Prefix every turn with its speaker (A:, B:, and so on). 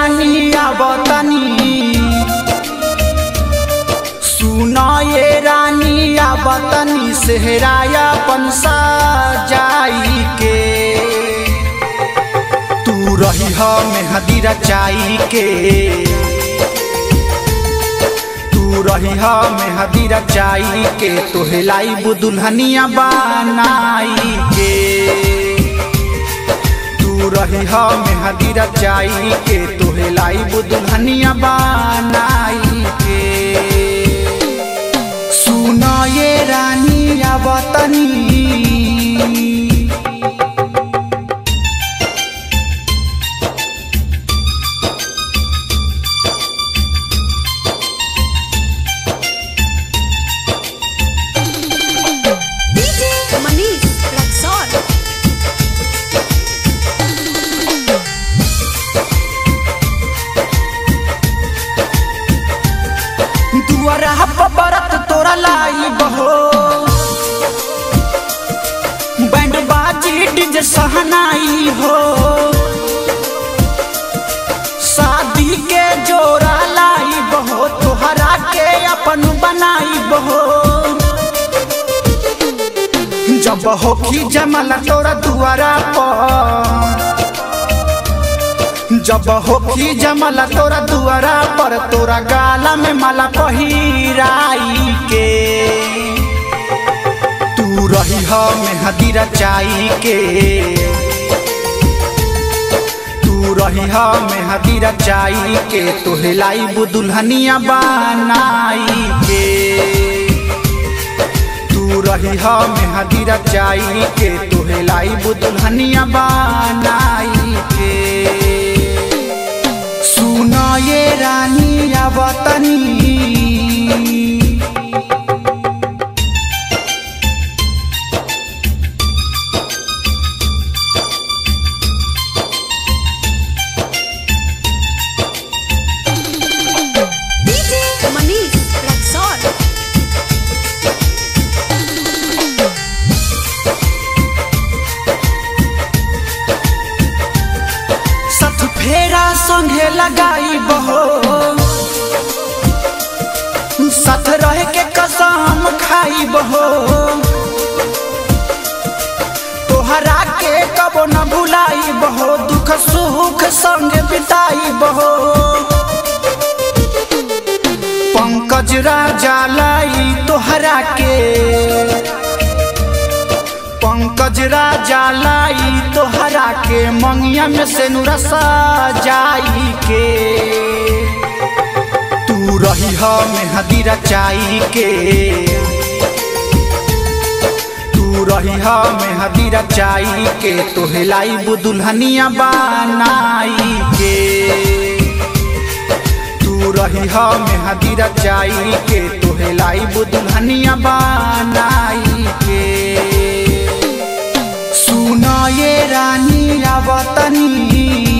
A: रानी आवतनी, सुनो ये रानी आवतनी, सेहराया अपन सजाई के। तू रही ह मेहंदी रचाई के, तू रही ह मेहंदी रचाई के, तोहे लाइब दुल्हनिया बनाई के। तू रही ह मेहंदी रचाई के, तोहे लाइब दुल्हनिया बनाई के। सुनो ये रानी आवतनी, दुआरा बरत तोरा लाइब हो, बैंड बाजी डीजे सहनाई हो। शादी के जोड़ा लाइब हो, तोहरा के अपन बनाइब हो। जब होखी जमला तोरा दुआरा पर, जब होखी जमला तोरा दुआरा पर, तोरा गाला में माला पहिराई के। तू रही ह मेहंदी रचाई के, तू रही ह मेहंदी रचाई के, तोहे लाइब दुल्हनिया बनाई के। तू रही ह मेहंदी रचाई के, तोहे लाइब दुल्हनिया बनाई के। सुनो ये रानी आवतनी, फेरा संगे लगाई बहो, साथ रह के कसम खाई बहो। तोहरा के कबो न भुलाई बहो, दुख सुख संगे बिताई बहो। पंकज राजा लाई तोहरा के, पंकज राजा लाई तोहरा के, मंगिया में से नुरा सजाई के। तू रही ह मेहंदी रचाई के, तू रही ह मेहंदी रचाई के, तोहे लाइब दुल्हनिया बनाई के। तू रही ह मेहंदी रचाई के, तोहे लाइब दुल्हनिया बनाई के। सुनो ये रानी आवतनी,